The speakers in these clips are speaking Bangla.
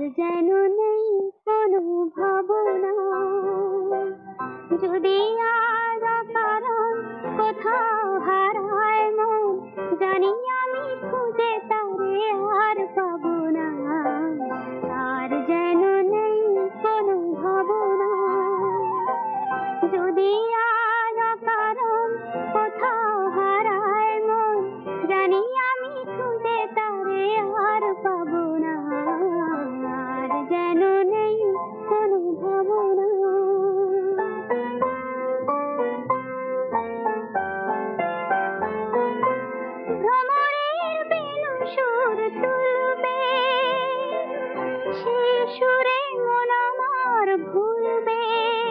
যেন নেই কোনো ভাবনা, যদি আজ কারণ কোথাও হারায় মন, জানি আমি খুঁজে তারে আর পাবো না। আর যেন নেই কোনো ভাবনা, যদি আজ কারণ কোথাও হারায় মন, জানি আমি খুঁজে তারে আর পাবো না। আর যেন নেই কোনো ভাবনা। ভ্রমরের বেনু সুর তুলবে, সে সুরে মন আমার ভুলবে।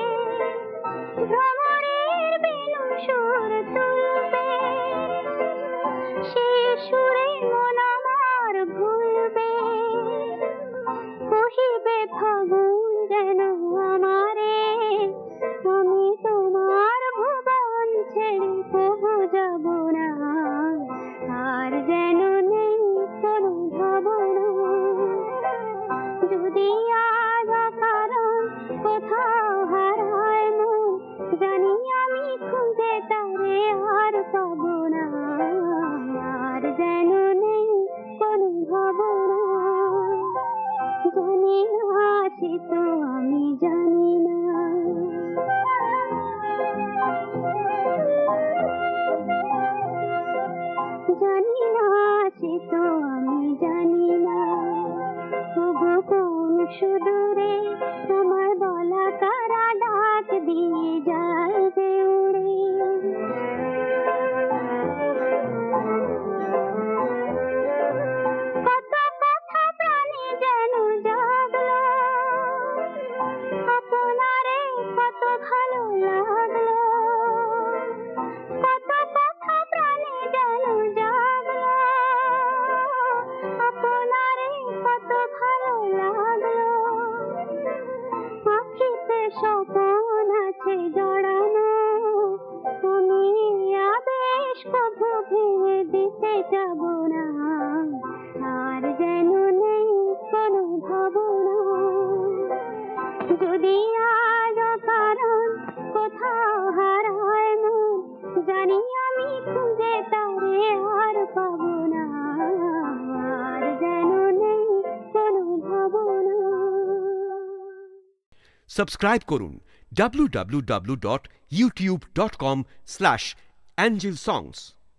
ভ্রমরের বেনু সুর তুলবে, সে সুরে মন আমার ভুলবে। কহিবে ফাগুন যেন আমারে, আমি তোমার ভুবন ছেড়ে কবু যাব না। আর যেন নেই কোনো ভাবনা, যদি আজ কারণ কোথাও হারায় মন, জানি আমি খুঁজে তারে আর পাবো না। আর যেন নেই কোনো ভাবনা, জানি না আছে তো আমি জানি না। জানি না আছে তো আমি জানি না, তবু কোন সুদূরে আমার বলা কারা ডাক দিয়ে যায় যে উড়ে। কত কথা প্রাণে যেন জাগলো, আপনারে কত ভালো লাগলো। কত কথা প্রাণে যেন জাগলো, আপনারে কত ভালো লাগলো। আখিতে স্বপন আছে জড়ানো, আমি আবেশ কভু ভেঙে দিতে যাব না। আর যেন নেই কোনো ভাবনা, যদি আজ কারণ কোথাও হারায় মন, জানি আমি খুঁজে তারে আর পাবো না। আর যেন নেই কোনো ভাবনা। সাবস্ক্রাইব করুন www.youtube.com/angelsongs।